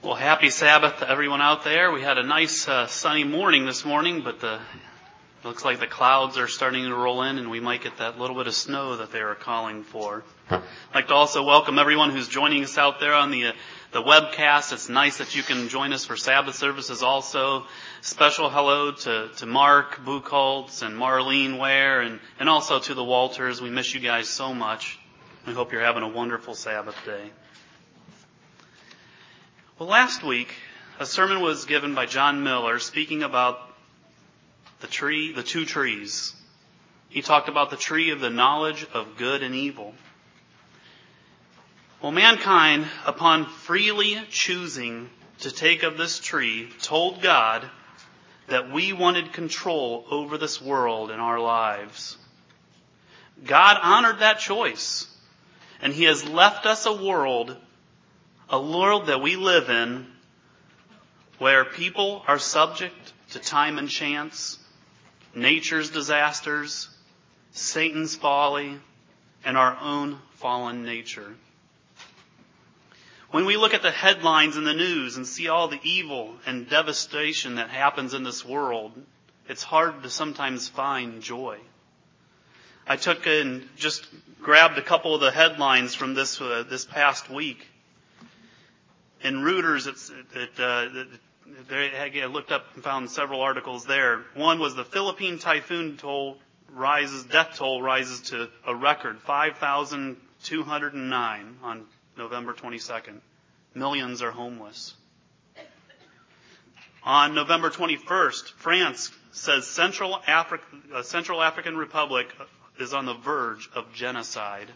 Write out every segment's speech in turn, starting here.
Well, happy Sabbath to everyone out there. We had a nice sunny morning this morning, but it looks like the clouds are starting to roll in and we might get that little bit of snow that they were calling for. I'd like to also welcome everyone who's joining us out there on the webcast. It's nice that you can join us for Sabbath services also. Special hello to Mark Buchholz and Marlene Ware and also to the Walters. We miss you guys so much. We hope you're having a wonderful Sabbath day. Well, last week, a sermon was given by John Miller speaking about the two trees. He talked about the tree of the knowledge of good and evil. Well, mankind, upon freely choosing to take of this tree, told God that we wanted control over this world and our lives. God honored that choice, and He has left us a world that we live in where people are subject to time and chance, nature's disasters, Satan's folly, and our own fallen nature. When we look at the headlines in the news and see all the evil and devastation that happens in this world, it's hard to sometimes find joy. I took and just grabbed a couple of the headlines from this past week. In Reuters, I looked up and found several articles there. One was the Philippine typhoon death toll rises to a record 5,209 on November 22nd. Millions are homeless. On November 21st, France says Central African Republic is on the verge of genocide.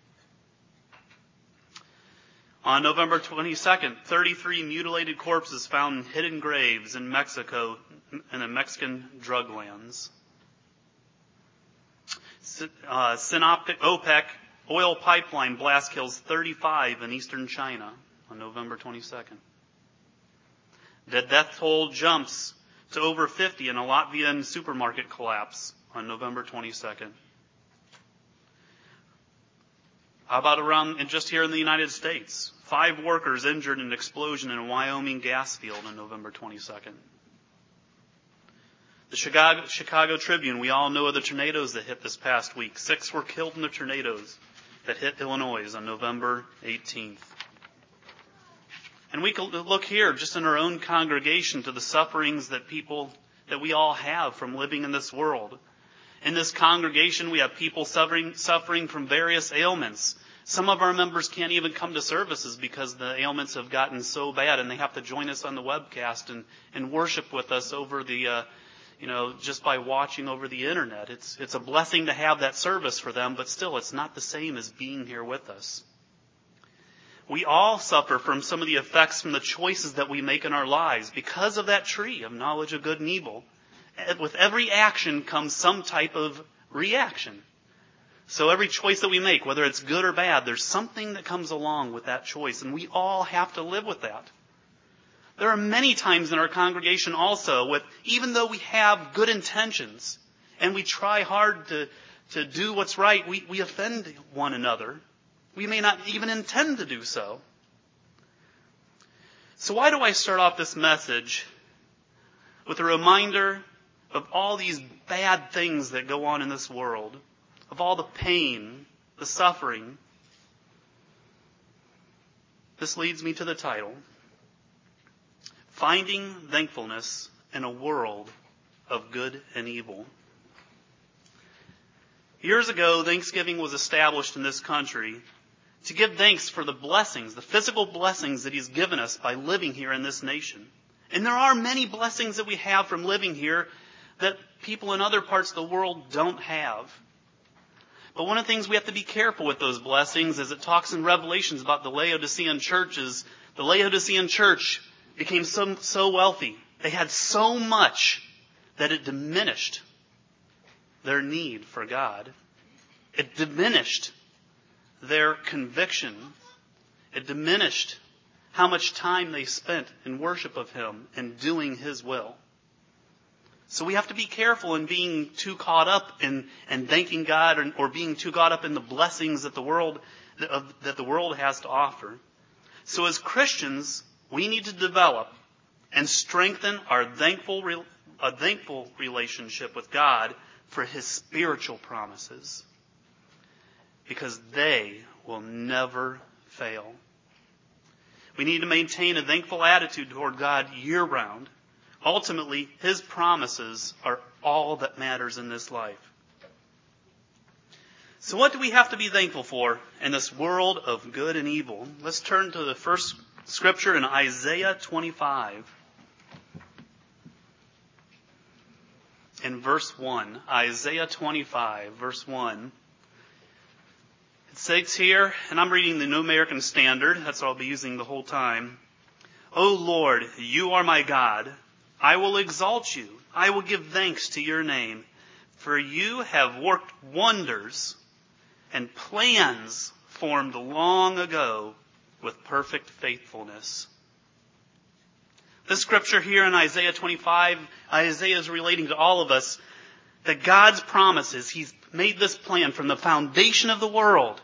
On November 22nd, 33 mutilated corpses found in hidden graves in Mexico, in the Mexican drug lands. Sinopec OPEC oil pipeline blast kills 35 in eastern China on November 22nd. The death toll jumps to over 50 in a Latvian supermarket collapse on November 22nd. How about just here in the United States? 5 workers injured in an explosion in a Wyoming gas field on November 22nd. The Chicago Tribune, we all know of the tornadoes that hit this past week. 6 were killed in the tornadoes that hit Illinois on November 18th. And we can look here just in our own congregation to the sufferings that we all have from living in this world. In this congregation, we have people suffering from various ailments. Some of our members can't even come to services because the ailments have gotten so bad, and they have to join us on the webcast and worship with us over the, just by watching over the internet. It's a blessing to have that service for them, but still, it's not the same as being here with us. We all suffer from some of the effects from the choices that we make in our lives because of that tree of knowledge of good and evil. With every action comes some type of reaction. So every choice that we make, whether it's good or bad, there's something that comes along with that choice, and we all have to live with that. There are many times in our congregation also, even though we have good intentions and we try hard to do what's right, we offend one another. We may not even intend to do so. So why do I start off this message with a reminder of all these bad things that go on in this world, of all the pain, the suffering? This leads me to the title, Finding Thankfulness in a World of Good and Evil. Years ago, Thanksgiving was established in this country to give thanks for the blessings, the physical blessings that He's given us by living here in this nation. And there are many blessings that we have from living here that people in other parts of the world don't have. But one of the things we have to be careful with those blessings is it talks in Revelations about the Laodicean churches. The Laodicean church became so wealthy. They had so much that it diminished their need for God. It diminished their conviction. It diminished how much time they spent in worship of Him and doing His will. So we have to be careful in being too caught up in thanking God or being too caught up in the blessings that the world has to offer. So as Christians, we need to develop and strengthen a thankful relationship with God for His spiritual promises, because they will never fail. We need to maintain a thankful attitude toward God year-round. Ultimately, His promises are all that matters in this life. So what do we have to be thankful for in this world of good and evil? Let's turn to the first scripture in Isaiah 25. In verse 1, Isaiah 25, verse 1. It states here, and I'm reading the New American Standard, that's what I'll be using the whole time. O Lord, you are my God. I will exalt you. I will give thanks to your name. For you have worked wonders and plans formed long ago with perfect faithfulness. This scripture here in Isaiah 25, Isaiah is relating to all of us that God's promises, He's made this plan from the foundation of the world.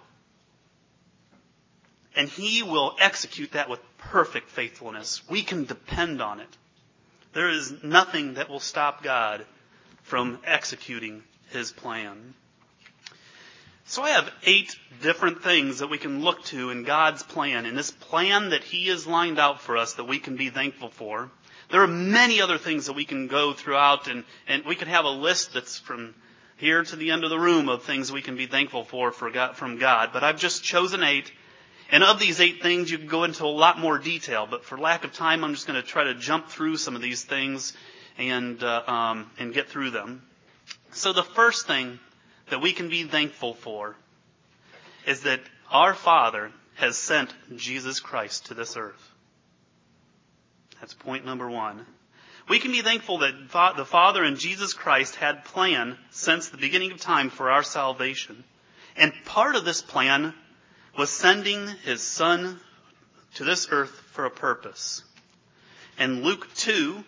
And He will execute that with perfect faithfulness. We can depend on it. There is nothing that will stop God from executing His plan. So I have 8 different things that we can look to in God's plan, in this plan that He has lined out for us that we can be thankful for. There are many other things that we can go throughout, and we could have a list that's from here to the end of the room of things we can be thankful for from God. But I've just chosen 8. And of these 8 things, you can go into a lot more detail. But for lack of time, I'm just going to try to jump through some of these things and get through them. So the first thing that we can be thankful for is that our Father has sent Jesus Christ to this earth. That's point number 1. We can be thankful that the Father and Jesus Christ had planned since the beginning of time for our salvation. And part of this plan was sending His Son to this earth for a purpose. In Luke 2,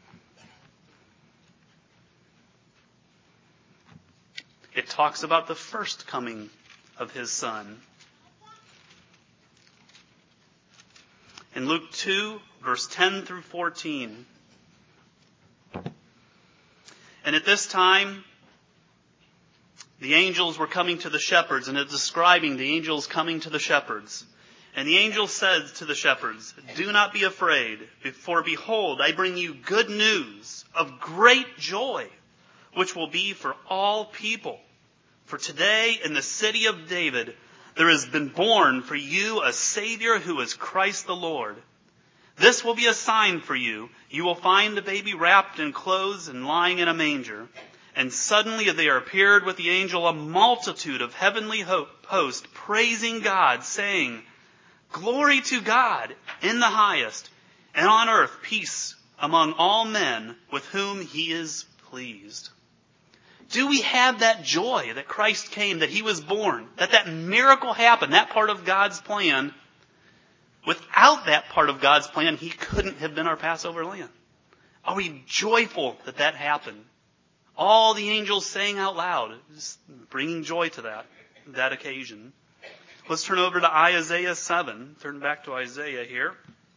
it talks about the first coming of His Son. In Luke 2, verse 10 through 14. And at this time, the angels were coming to the shepherds, and it's describing the angels coming to the shepherds. And the angel said to the shepherds, "Do not be afraid, for behold, I bring you good news of great joy, which will be for all people. For today in the city of David there has been born for you a Savior who is Christ the Lord. This will be a sign for you. You will find the baby wrapped in clothes and lying in a manger." And suddenly there appeared with the angel a multitude of heavenly hosts praising God, saying, "Glory to God in the highest, and on earth peace among all men with whom He is pleased." Do we have that joy that Christ came, that He was born, that miracle happened, that part of God's plan? Without that part of God's plan, He couldn't have been our Passover lamb. Are we joyful that that happened? All the angels sang out loud, just bringing joy to that occasion. Let's turn over to Isaiah 7. Turn back to Isaiah here.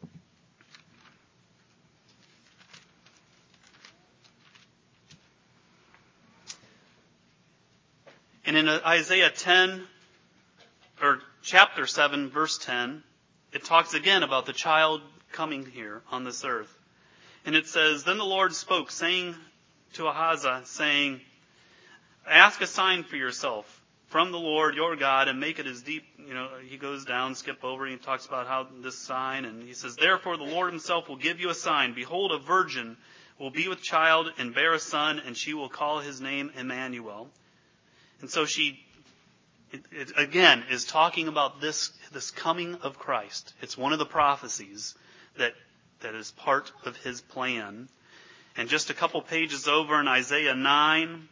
And in Isaiah 10, or chapter 7, verse 10, it talks again about the child coming here on this earth. And it says, "Then the Lord spoke, saying to Ahaziah, saying, ask a sign for yourself from the Lord your God, and make it as deep." He goes down, skip over, and he talks about how this sign, and he says, "Therefore the Lord Himself will give you a sign. Behold, a virgin will be with child and bear a son, and she will call his name Emmanuel." And so it again is talking about this coming of Christ. It's one of the prophecies that is part of His plan. And just a couple pages over in Isaiah 9,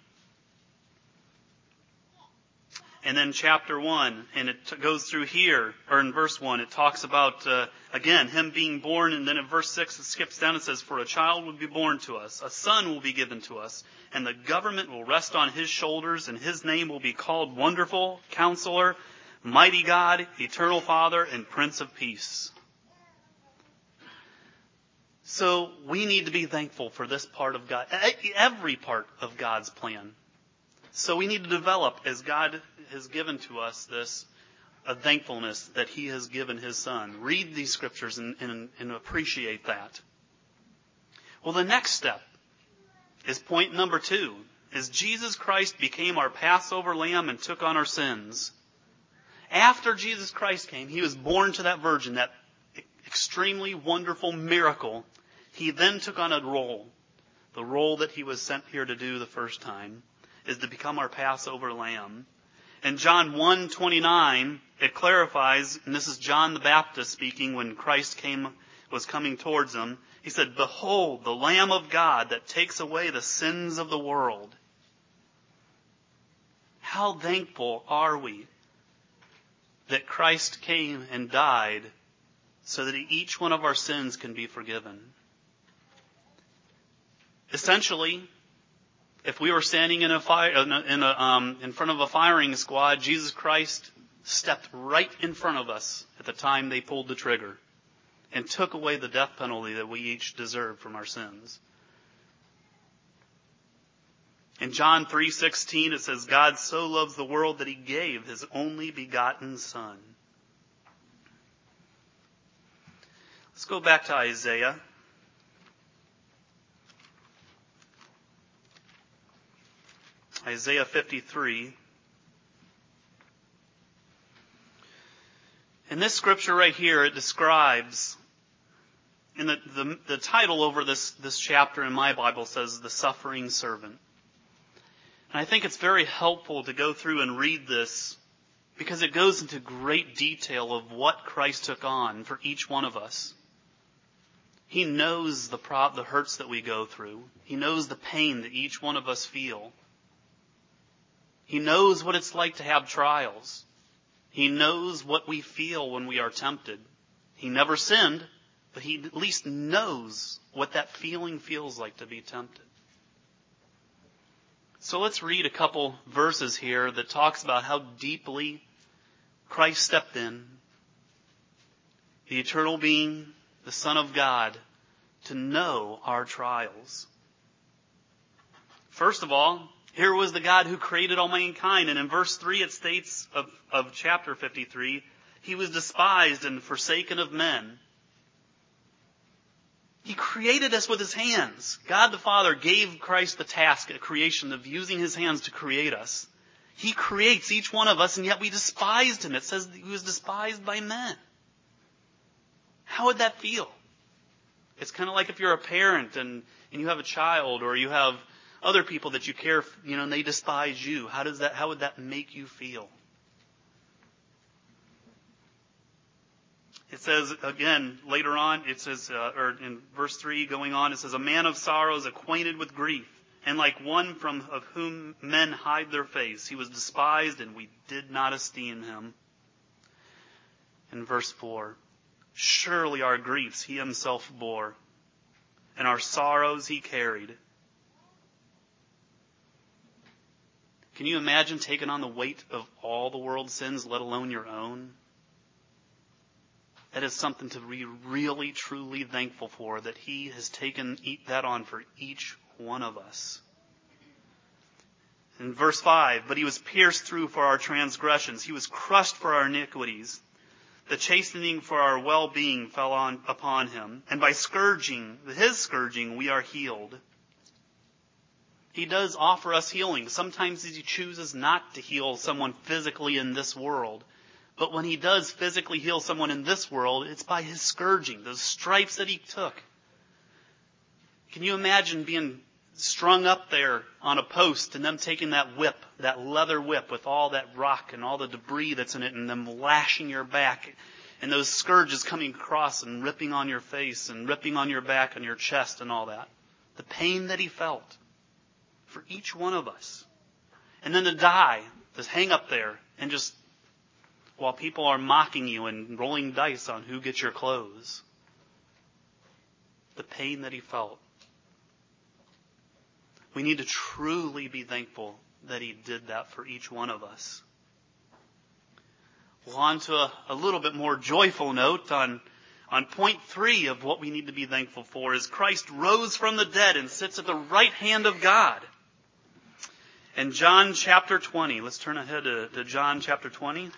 and then chapter 1, and it goes through here, or in verse 1, it talks about, again, Him being born, and then in verse 6 it skips down and says, "For a child will be born to us, a son will be given to us, and the government will rest on His shoulders, and His name will be called Wonderful, Counselor, Mighty God, Eternal Father, and Prince of Peace." So we need to be thankful for this part of God, every part of God's plan. So we need to develop, as God has given to us this, a thankfulness that He has given His Son. Read these scriptures and appreciate that. Well, the next step is point number 2, is Jesus Christ became our Passover lamb and took on our sins. After Jesus Christ came, He was born to that virgin, that extremely wonderful miracle. He then took on a role. The role that He was sent here to do the first time is to become our Passover lamb. In John 1:29, it clarifies, and this is John the Baptist speaking when Christ was coming towards him. He said, "Behold, the Lamb of God that takes away the sins of the world." How thankful are we that Christ came and died so that each one of our sins can be forgiven. Essentially, if we were standing in front of a firing squad, Jesus Christ stepped right in front of us at the time they pulled the trigger and took away the death penalty that we each deserved from our sins. In John 3:16 it says, "God so loves the world that He gave His only begotten Son." Let's go back to Isaiah. Isaiah 53. In this scripture right here, it describes, and the title over this chapter in my Bible says, "The Suffering Servant." And I think it's very helpful to go through and read this because it goes into great detail of what Christ took on for each one of us. He knows the hurts that we go through. He knows the pain that each one of us feel. He knows what it's like to have trials. He knows what we feel when we are tempted. He never sinned, but He at least knows what that feeling feels like to be tempted. So let's read a couple verses here that talks about how deeply Christ stepped in, the eternal being, the Son of God, to know our trials. First of all, here was the God who created all mankind. And in verse 3 it states of chapter 53, He was despised and forsaken of men. He created us with His hands. God the Father gave Christ the task at creation of using His hands to create us. He creates each one of us, and yet we despised Him. It says that He was despised by men. How would that feel? It's kind of like if you're a parent and you have a child, or you have other people that you care for, and they despise you. How would that make you feel? It says again later on, it says, or in verse 3 going on, it says, "A man of sorrows, acquainted with grief, and like one of whom men hide their face. He was despised, and we did not esteem Him." In verse 4, "Surely our griefs He Himself bore, and our sorrows He carried." Can you imagine taking on the weight of all the world's sins, let alone your own? That is something to be really, truly thankful for, that He has taken that on for each one of us. In verse 5, "But He was pierced through for our transgressions. He was crushed for our iniquities. The chastening for our well-being fell upon Him. And by His scourging, we are healed." He does offer us healing. Sometimes He chooses not to heal someone physically in this world. But when He does physically heal someone in this world, it's by His scourging, the stripes that He took. Can you imagine being strung up there on a post and them taking that whip, that leather whip with all that rock and all the debris that's in it, and them lashing your back, and those scourges coming across and ripping on your face and ripping on your back and your chest and all that? The pain that He felt for each one of us. And then to die, to hang up there and just, while people are mocking you and rolling dice on who gets your clothes. The pain that He felt. We need to truly be thankful that He did that for each one of us. Well, on to a little bit more joyful note. On On point 3 of what we need to be thankful for is Christ rose from the dead and sits at the right hand of God. In John chapter 20, let's turn ahead to John chapter 20.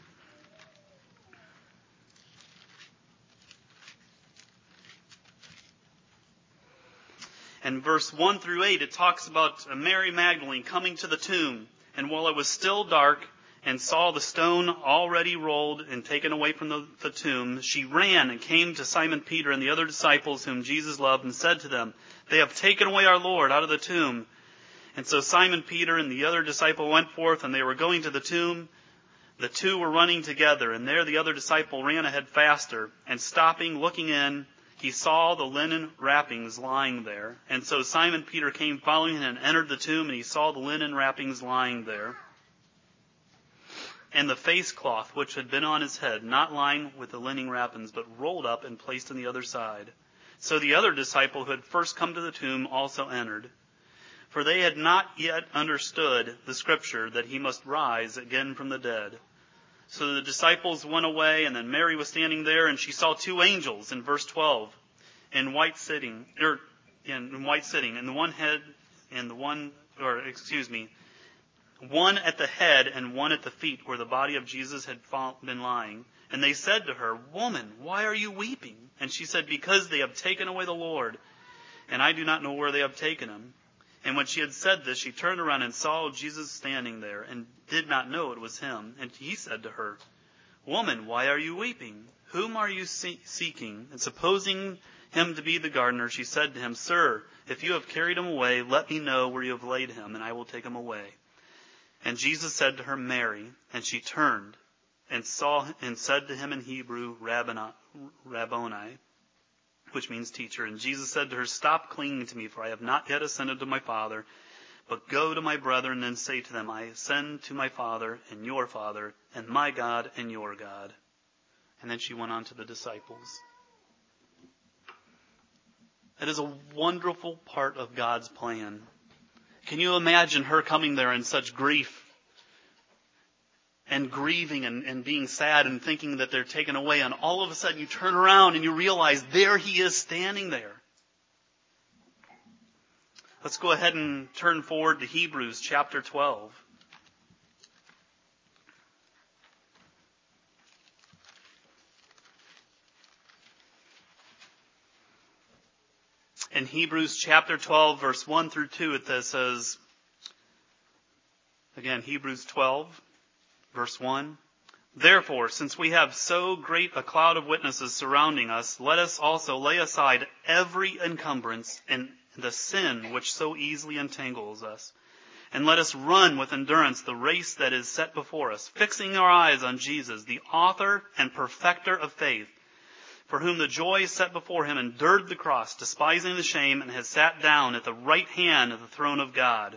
And verse 1 through 8, it talks about Mary Magdalene coming to the tomb. And while it was still dark and saw the stone already rolled and taken away from the tomb, she ran and came to Simon Peter and the other disciples whom Jesus loved and said to them, "They have taken away our Lord out of the tomb." And so Simon Peter and the other disciple went forth, and they were going to the tomb. The two were running together, and there the other disciple ran ahead faster, and stopping, looking in, he saw the linen wrappings lying there. And so Simon Peter came following him and entered the tomb, and he saw the linen wrappings lying there, and the face cloth which had been on his head, not lying with the linen wrappings, but rolled up and placed on the other side. So the other disciple who had first come to the tomb also entered. For they had not yet understood the scripture that he must rise again from the dead. So the disciples went away, and then Mary was standing there, and she saw two angels in verse 12, in white sitting, and the one head and the one at the head and one at the feet, where the body of Jesus had been lying. And they said to her, "Woman, why are you weeping?" And she said, "Because they have taken away the Lord, and I do not know where they have taken him." And when she had said this, she turned around and saw Jesus standing there, and did not know it was him. And he said to her, "Woman, why are you weeping? Whom are you seeking?" And supposing him to be the gardener, she said to him, "Sir, if you have carried him away, let me know where you have laid him, and I will take him away." And Jesus said to her, "Mary." And she turned and said to him in Hebrew, "Rabboni," which means teacher. And Jesus said to her, "Stop clinging to me, for I have not yet ascended to my Father, but go to my brethren and say to them, I ascend to my Father and your Father, and my God and your God." And then she went on to the disciples. That is a wonderful part of God's plan. Can you imagine her coming there in such grief and grieving and being sad and thinking that they're taken away, and all of a sudden you turn around and you realize there he is standing there. Let's go ahead and turn forward to Hebrews chapter 12. In Hebrews chapter 12, verse 1 through 2, it says, again, Hebrews 12, verse 1, "Therefore, since we have so great a cloud of witnesses surrounding us, let us also lay aside every encumbrance and the sin which so easily entangles us. And let us run with endurance the race that is set before us, fixing our eyes on Jesus, the author and perfecter of faith, for whom the joy set before him endured the cross, despising the shame, and has sat down at the right hand of the throne of God.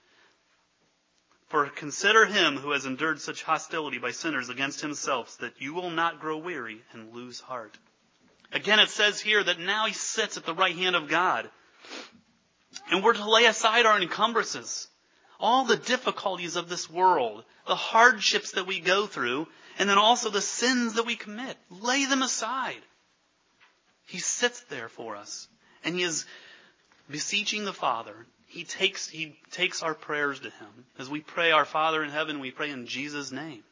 For consider him who has endured such hostility by sinners against himself, so that you will not grow weary and lose heart." Again, it says here that now he sits at the right hand of God. And we're to lay aside our encumbrances, all the difficulties of this world, the hardships that we go through, and then also the sins that we commit. Lay them aside. He sits there for us, and he is beseeching the Father. He takes our prayers to him. As we pray, "Our Father in heaven," we pray in Jesus' name.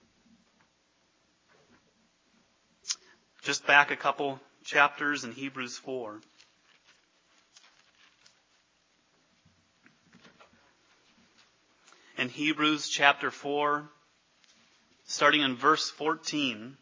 Just back a couple chapters in Hebrews 4. In Hebrews chapter 4, starting in verse 14,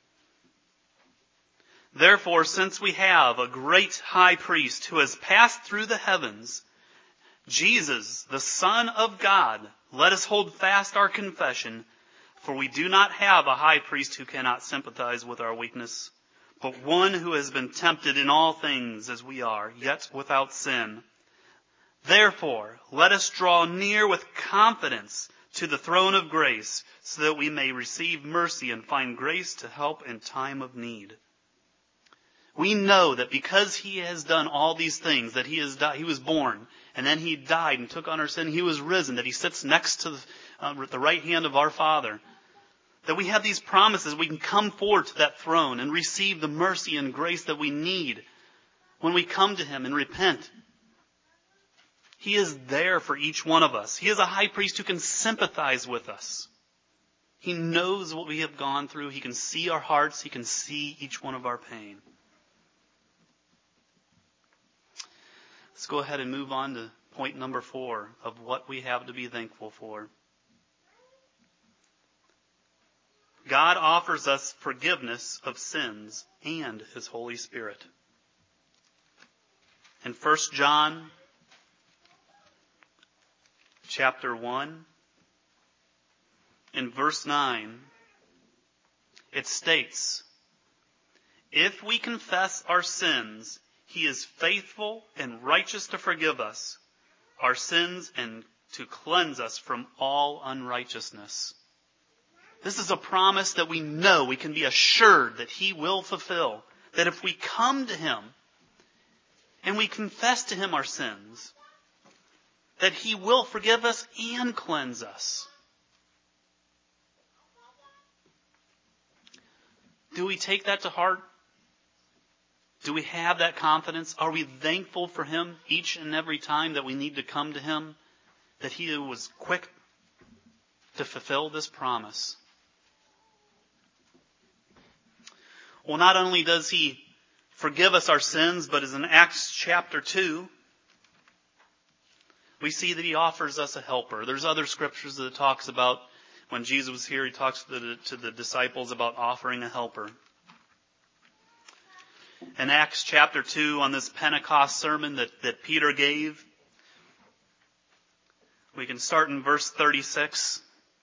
"Therefore, since we have a great high priest who has passed through the heavens, Jesus, the Son of God, let us hold fast our confession, for we do not have a high priest who cannot sympathize with our weakness, but one who has been tempted in all things as we are, yet without sin. Therefore, let us draw near with confidence to the throne of grace, so that we may receive mercy and find grace to help in time of need." We know that because he has done all these things, that he was born, and then he died and took on our sin, he was risen, that he sits next to the right hand of our Father, That we have these promises, we can come forward to that throne and receive the mercy and grace that we need when we come to Him and repent. He is there for each one of us. He is a high priest who can sympathize with us. He knows what we have gone through. He can see our hearts. He can see each one of our pain. Let's go ahead and move on to point number 4 of what we have to be thankful for. God offers us forgiveness of sins and His Holy Spirit. In 1 John chapter 1, in verse 9, it states, "If we confess our sins, He is faithful and righteous to forgive us our sins and to cleanse us from all unrighteousness." This is a promise that we know, we can be assured that He will fulfill. That if we come to Him and we confess to Him our sins, that He will forgive us and cleanse us. Do we take that to heart? Do we have that confidence? Are we thankful for Him each and every time that we need to come to Him? That He was quick to fulfill this promise. Well, not only does He forgive us our sins, but as in Acts chapter 2, we see that He offers us a helper. There's other scriptures that it talks about when Jesus was here, He talks to the disciples about offering a helper. In Acts chapter 2, on this Pentecost sermon that Peter gave, we can start in verse 36.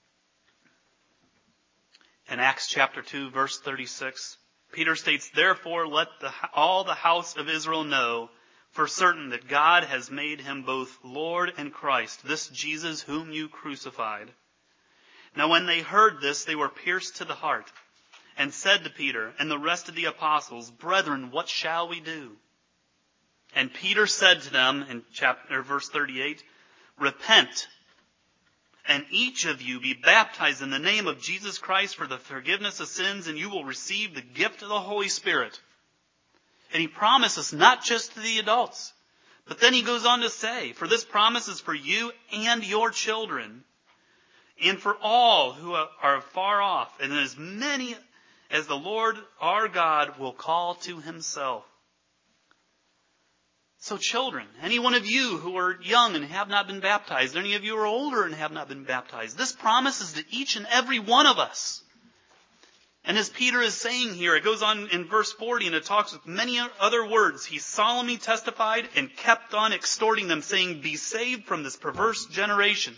In Acts chapter 2, verse 36, Peter states, "Therefore let all the house of Israel know for certain that God has made Him both Lord and Christ, this Jesus whom you crucified." Now when they heard this, they were pierced to the heart, and said to Peter and the rest of the apostles, "Brethren, what shall we do?" And Peter said to them in verse 38, "Repent, and each of you be baptized in the name of Jesus Christ for the forgiveness of sins, and you will receive the gift of the Holy Spirit." And he promises not just to the adults, but then he goes on to say, "For this promise is for you and your children, and for all who are far off, and as many as the Lord our God will call to Himself." So children, any one of you who are young and have not been baptized, any of you who are older and have not been baptized, this promise is to each and every one of us. And as Peter is saying here, it goes on in verse 40 and it talks with many other words. He solemnly testified and kept on exhorting them, saying, "Be saved from this perverse generation."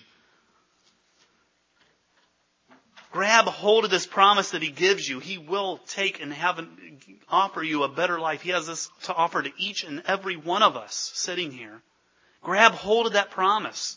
Grab hold of this promise that He gives you. He will take and offer you a better life. He has this to offer to each and every one of us sitting here. Grab hold of that promise.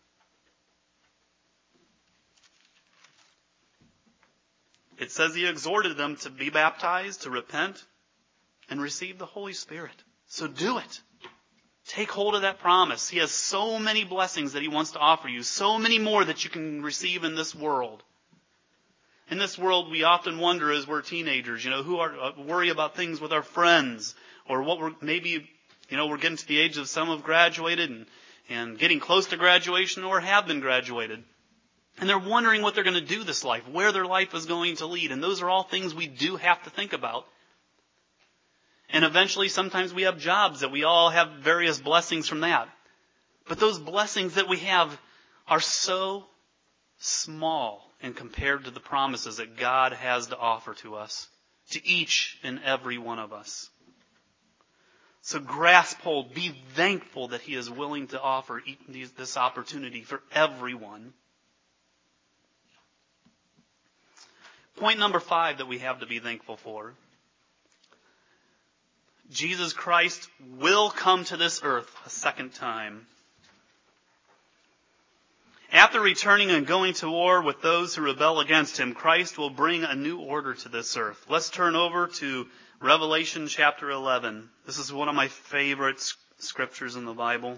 It says He exhorted them to be baptized, to repent, and receive the Holy Spirit. So do it. Take hold of that promise. He has so many blessings that He wants to offer you. So many more that you can receive in this world. In this world, we often wonder as we're teenagers, worry about things with our friends, or what we're getting to the age of some have graduated and getting close to graduation or have been graduated. And they're wondering what they're going to do this life, where their life is going to lead. And those are all things we do have to think about. And eventually, sometimes we have jobs that we all have various blessings from that. But those blessings that we have are so small and compared to the promises that God has to offer to us, to each and every one of us. So grasp hold, be thankful that He is willing to offer this opportunity for everyone. Point number 5 that we have to be thankful for. Jesus Christ will come to this earth a second time. After returning and going to war with those who rebel against Him, Christ will bring a new order to this earth. Let's turn over to Revelation chapter 11. This is one of my favorite scriptures in the Bible.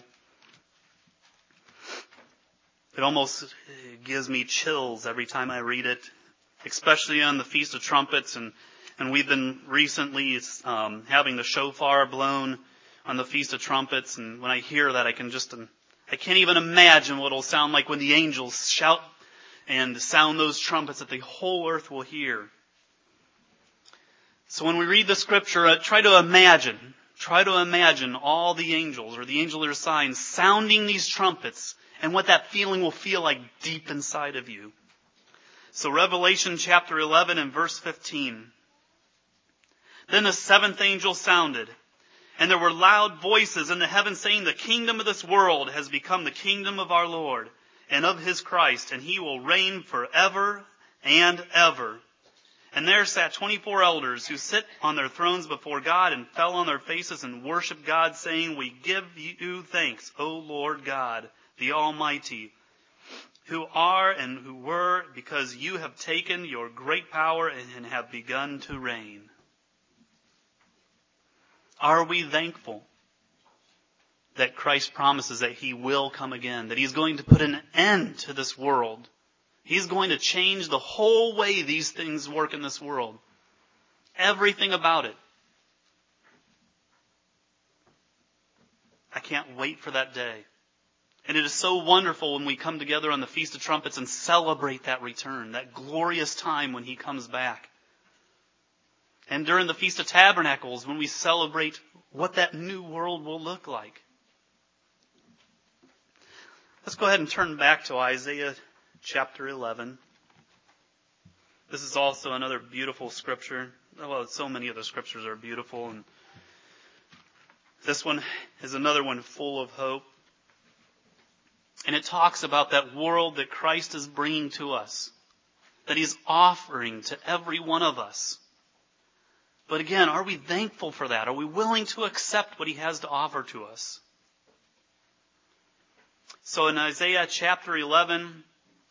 It almost gives me chills every time I read it. especially on the Feast of Trumpets, and we've been recently having the shofar blown on the Feast of Trumpets, and when I hear that, I can't even imagine what it'll sound like when the angels shout and sound those trumpets that the whole earth will hear. So when we read the scripture, try to imagine all the angels, or the angel or signs, sounding these trumpets, and what that feeling will feel like deep inside of you. So Revelation chapter 11 and verse 15. Then the seventh angel sounded, and there were loud voices in the heavens saying, the kingdom of this world has become the kingdom of our Lord and of his Christ, and he will reign forever and ever. And there sat 24 elders who sit on their thrones before God and fell on their faces and worshiped God, saying, we give you thanks, O Lord God, the Almighty, who are and who were, because you have taken your great power and have begun to reign. Are we thankful that Christ promises that he will come again, that he's going to put an end to this world? He's going to change the whole way these things work in this world. Everything about it. I can't wait for that day. And it is so wonderful when we come together on the Feast of Trumpets and celebrate that return, that glorious time when he comes back. And during the Feast of Tabernacles, when we celebrate what that new world will look like. Let's go ahead and turn back to Isaiah chapter 11. This is also another beautiful scripture. Well, so many of the scriptures are beautiful, and this one is another one full of hope. And it talks about that world that Christ is bringing to us, that he's offering to every one of us. But again, are we thankful for that? Are we willing to accept what he has to offer to us? So in Isaiah chapter 11,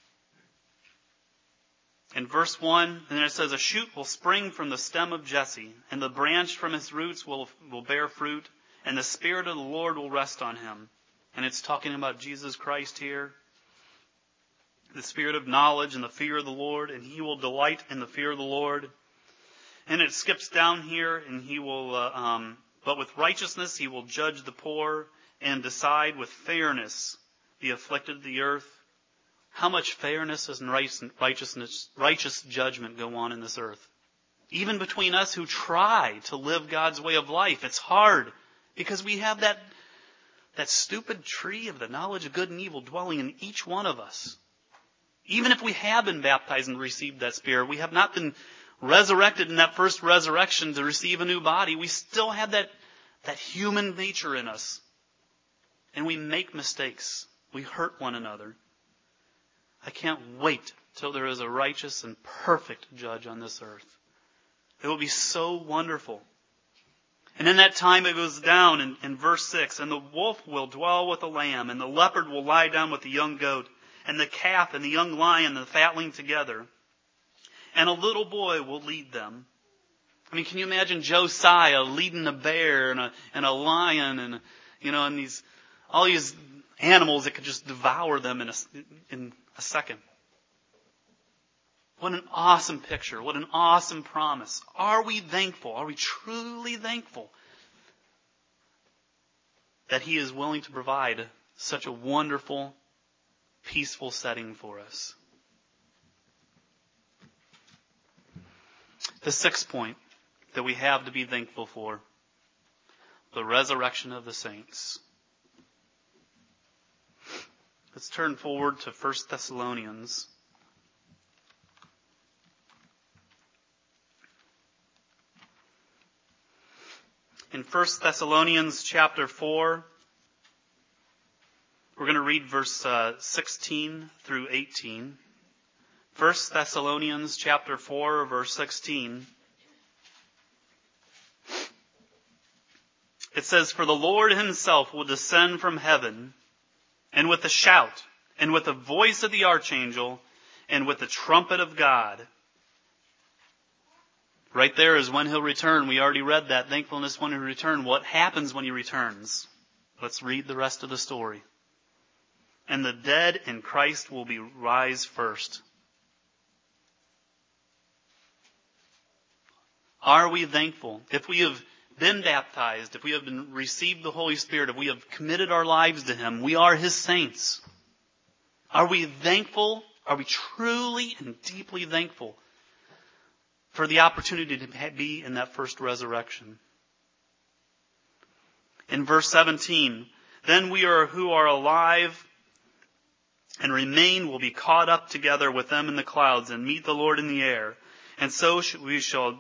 in verse 1, and then it says, a shoot will spring from the stem of Jesse, and the branch from his roots will bear fruit, and the Spirit of the Lord will rest on him. And it's talking about Jesus Christ here. The spirit of knowledge and the fear of the Lord, and he will delight in the fear of the Lord. And it skips down here, and he will, but with righteousness he will judge the poor, and decide with fairness the afflicted of the earth. How much fairness and righteous judgment go on in this earth? Even between us who try to live God's way of life, it's hard because we have that stupid tree of the knowledge of good and evil dwelling in each one of us. Even if we have been baptized and received that Spirit, we have not been resurrected in that first resurrection to receive a new body. We still have that human nature in us. And we make mistakes. We hurt one another. I can't wait till there is a righteous and perfect judge on this earth. It will be so wonderful. And in that time it goes down in verse 6, and the wolf will dwell with the lamb, and the leopard will lie down with the young goat, and the calf and the young lion and the fatling together. And a little boy will lead them. I mean, can you imagine Josiah leading a bear and a lion and all these animals that could just devour them in a second? What an awesome picture. What an awesome promise. Are we thankful? Are we truly thankful that he is willing to provide such a wonderful, peaceful setting for us? The sixth point that we have to be thankful for, the resurrection of the saints. Let's turn forward to 1 Thessalonians. In 1 Thessalonians chapter 4, we're going to read verse 16 through 18. 1 Thessalonians chapter 4, verse 16. It says, for the Lord himself will descend from heaven, and with a shout, and with the voice of the archangel, and with the trumpet of God. Right there is when he'll return. We already read that. Thankfulness when he returns. What happens when he returns? Let's read the rest of the story. And the dead in Christ will be rise first. Are we thankful? If we have been baptized, if we have received the Holy Spirit, if we have committed our lives to Him, we are His saints. Are we thankful? Are we truly and deeply thankful for the opportunity to be in that first resurrection? In verse 17, then we who are alive and remain will be caught up together with them in the clouds and meet the Lord in the air. And so we shall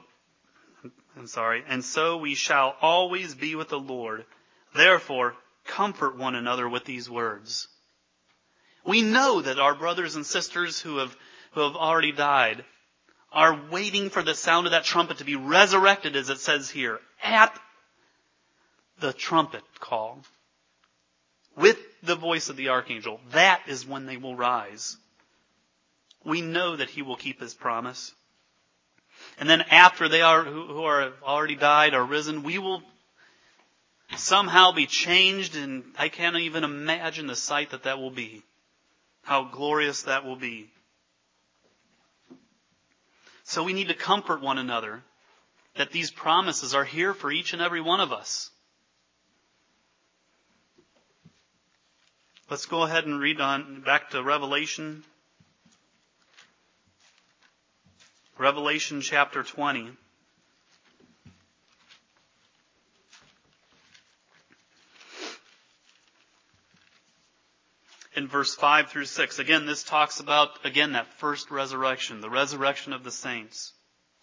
always be with the Lord. Therefore, comfort one another with these words. We know that our brothers and sisters who have already died are waiting for the sound of that trumpet to be resurrected, as it says here, at the trumpet call, with the voice of the archangel. That is when they will rise. We know that He will keep His promise. And then after they who are already died are risen, we will somehow be changed, and I can't even imagine the sight that will be. How glorious that will be. So we need to comfort one another that these promises are here for each and every one of us. Let's go ahead and read on back to Revelation. Revelation chapter 20. In verse 5 through 6. Again, this talks about, that first resurrection, the resurrection of the saints.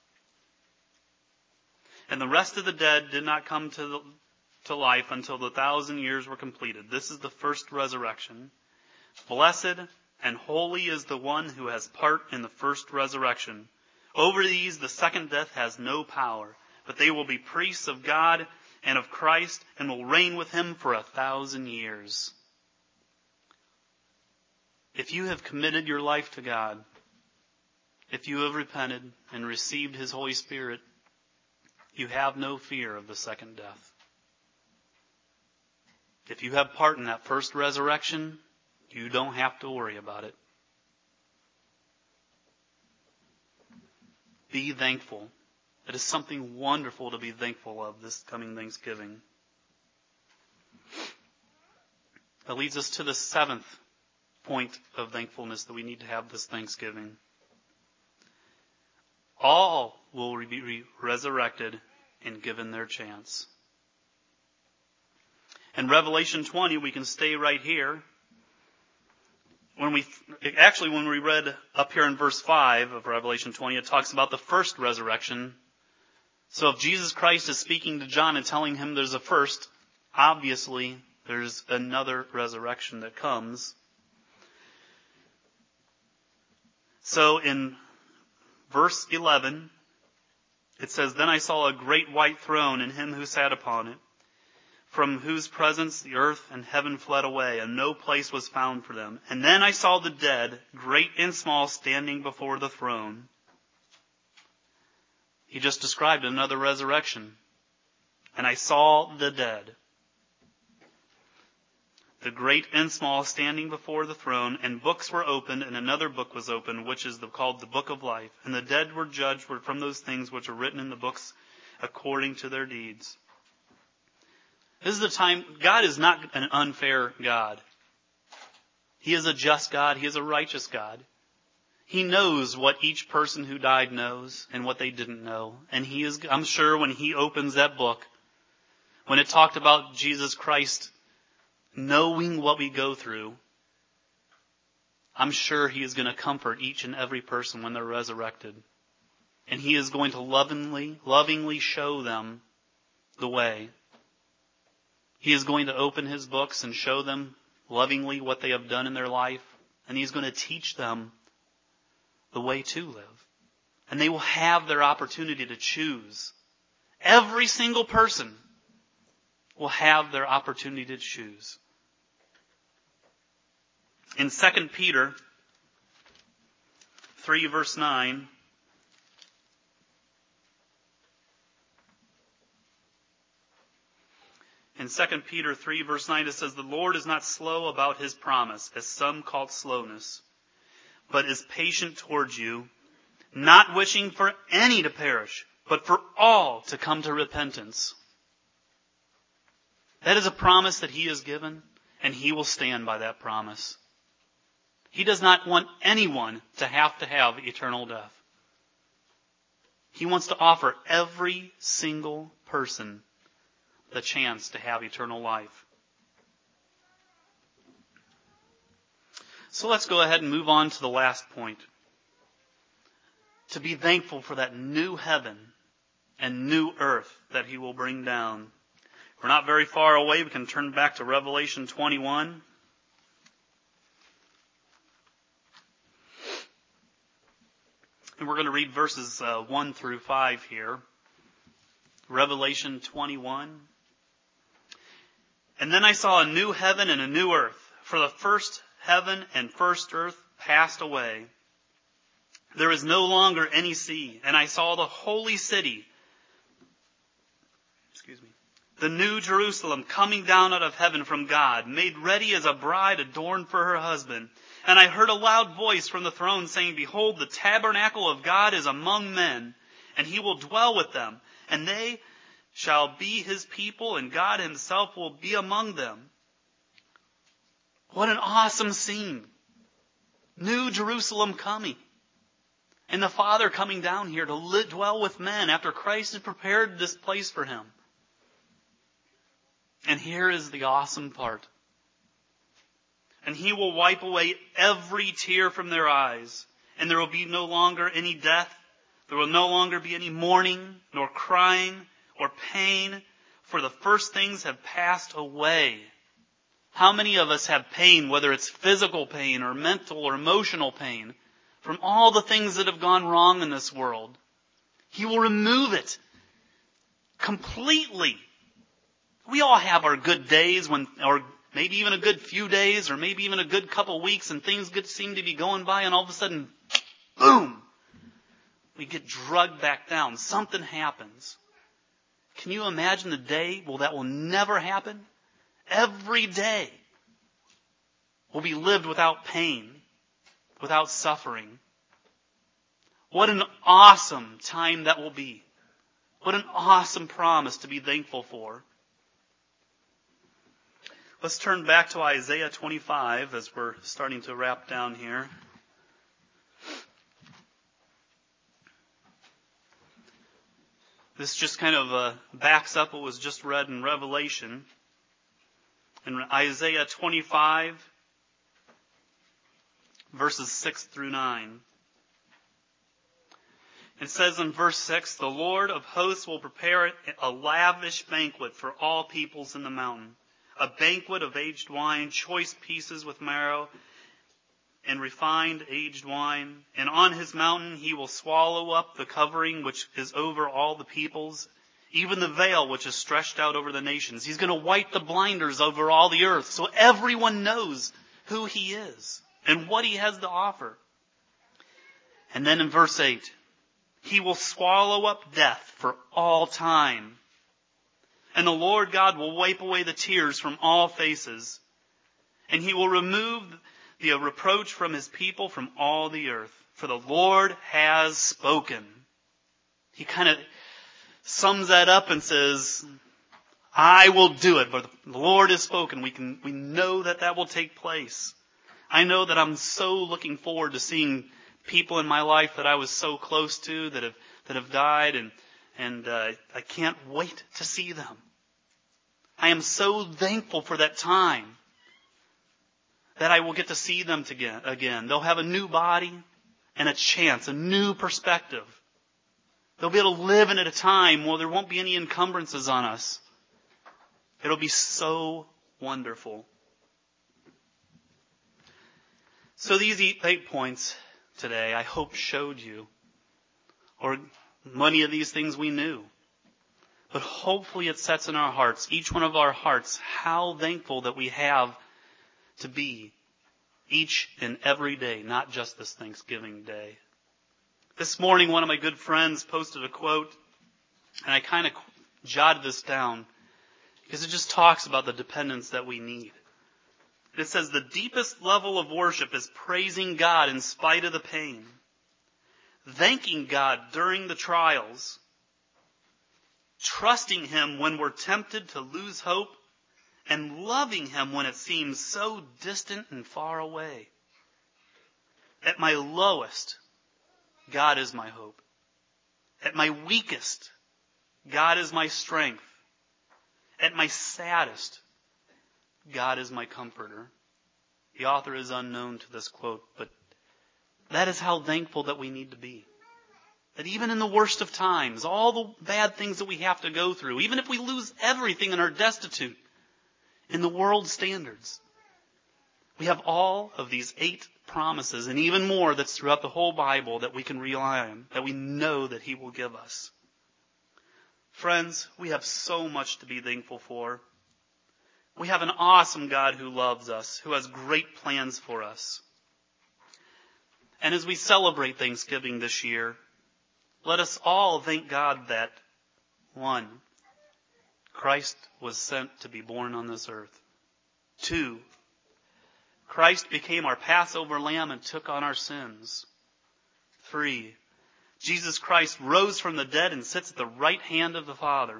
And the rest of the dead did not come to life until the 1,000 years were completed. This is the first resurrection. Blessed and holy is the one who has part in the first resurrection. Over these the second death has no power, but they will be priests of God and of Christ and will reign with Him for 1,000 years. If you have committed your life to God, if you have repented and received His Holy Spirit, you have no fear of the second death. If you have part in that first resurrection, you don't have to worry about it. Be thankful. It is something wonderful to be thankful of this coming Thanksgiving. That leads us to the seventh point of thankfulness that we need to have this Thanksgiving. All will be resurrected and given their chance. In Revelation 20, we can stay right here. When we read up here in verse 5 of Revelation 20, it talks about the first resurrection. So if Jesus Christ is speaking to John and telling him there's a first, obviously there's another resurrection that comes. So in verse 11, it says, Then I saw a great white throne and Him who sat upon it, from whose presence the earth and heaven fled away, and no place was found for them. And then I saw the dead, great and small, standing before the throne. He just described another resurrection. And I saw the dead, the great and small, standing before the throne, and books were opened, and another book was opened, which is called the Book of Life. And the dead were judged from those things which are written in the books according to their deeds. This is the time. God is not an unfair God. He is a just God. He is a righteous God. He knows what each person who died knows and what they didn't know. And I'm sure when He opens that book, when it talked about Jesus Christ knowing what we go through, I'm sure He is going to comfort each and every person when they're resurrected. And He is going to lovingly show them the way. He is going to open His books and show them lovingly what they have done in their life. And He's going to teach them the way to live. And they will have their opportunity to choose. Every single person will have their opportunity to choose. In 2 Peter 3 verse 9, In 2 Peter 3 verse 9 it says, The Lord is not slow about His promise, as some call slowness, but is patient towards you, not wishing for any to perish, but for all to come to repentance. That is a promise that He has given, and He will stand by that promise. He does not want anyone to have eternal death. He wants to offer every single person the chance to have eternal life. So let's go ahead and move on to the last point. To be thankful for that new heaven and new earth that He will bring down. We're not very far away. We can turn back to Revelation 21. And we're going to read verses 1 through 5 here. Revelation 21. And then I saw a new heaven and a new earth, for the first heaven and first earth passed away. There is no longer any sea. And I saw the holy city, the new Jerusalem, coming down out of heaven from God, made ready as a bride adorned for her husband. And I heard a loud voice from the throne saying, Behold, the tabernacle of God is among men, and He will dwell with them, and they shall be His people, and God Himself will be among them. What an awesome scene. New Jerusalem coming. And the Father coming down here to dwell with men after Christ had prepared this place for Him. And here is the awesome part. And He will wipe away every tear from their eyes. And there will be no longer any death. There will no longer be any mourning, nor crying, or pain. For the first things have passed away. How many of us have pain, whether it's physical pain or mental or emotional pain, from all the things that have gone wrong in this world? He will remove it completely. We all have our good days, or maybe even a good few days, or maybe even a good couple weeks, and things seem to be going by, and all of a sudden, boom, we get drugged back down. Something happens. Can you imagine the day? Well, that will never happen. Every day will be lived without pain, without suffering. What an awesome time that will be. What an awesome promise to be thankful for. Let's turn back to Isaiah 25 as we're starting to wrap down here. This just kind of backs up what was just read in Revelation. In Isaiah 25, verses 6 through 9. It says in verse 6, The Lord of hosts will prepare a lavish banquet for all peoples in the mountain. A banquet of aged wine, choice pieces with marrow, and refined aged wine. And on His mountain He will swallow up the covering which is over all the peoples, even the veil which is stretched out over the nations. He's going to wipe the blinders over all the earth so everyone knows who He is and what He has to offer. And then in verse 8, He will swallow up death for all time. And the Lord God will wipe away the tears from all faces. And He will remove the reproach from His people from all the earth. For the Lord has spoken. He kind of sums that up and says, I will do it, but the Lord has spoken. We know that will take place. I know that I'm so looking forward to seeing people in my life that I was so close to that have died, and I can't wait to see them. I am so thankful for that time that I will get to see them again. They'll have a new body and a chance, a new perspective. They'll be able to live in at a time where there won't be any encumbrances on us. It'll be so wonderful. So these 8 points today, I hope showed you, or many of these things we knew. But hopefully it sets in our hearts, each one of our hearts, how thankful that we have to be each and every day, not just this Thanksgiving Day. This morning, one of my good friends posted a quote, and I kind of jotted this down because it just talks about the dependence that we need. It says, the deepest level of worship is praising God in spite of the pain, thanking God during the trials, trusting Him when we're tempted to lose hope, and loving Him when it seems so distant and far away. At my lowest, God is my hope. At my weakest, God is my strength. At my saddest, God is my comforter. The author is unknown to this quote, but that is how thankful that we need to be. That even in the worst of times, all the bad things that we have to go through, even if we lose everything and are destitute in the world's standards, we have all of these 8 promises and even more that's throughout the whole Bible that we can rely on, that we know that He will give us. Friends, we have so much to be thankful for. We have an awesome God who loves us, who has great plans for us. And as we celebrate Thanksgiving this year, let us all thank God that, 1, Christ was sent to be born on this earth. 2, Christ became our Passover lamb and took on our sins. 3, Jesus Christ rose from the dead and sits at the right hand of the Father.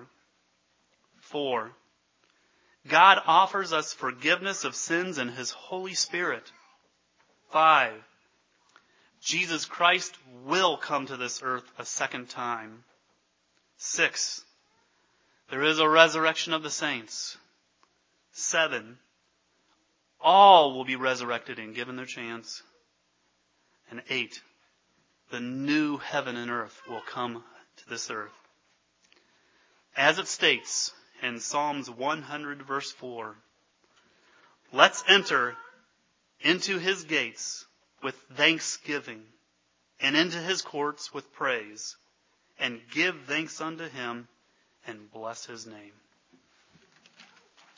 4, God offers us forgiveness of sins in His Holy Spirit. 5, Jesus Christ will come to this earth a second time. 6, there is a resurrection of the saints. 7, all will be resurrected and given their chance. And 8, the new heaven and earth will come to this earth. As it states in Psalms 100 verse 4, let's enter into His gates with thanksgiving and into His courts with praise, and give thanks unto Him and bless His name.